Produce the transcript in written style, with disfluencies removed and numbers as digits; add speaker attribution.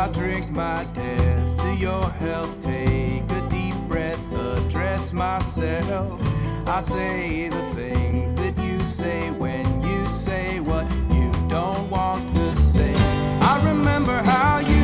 Speaker 1: I drink my death to your health. Take a deep breath, address myself. I say the things that you say when you say what you don't want to say. I remember how you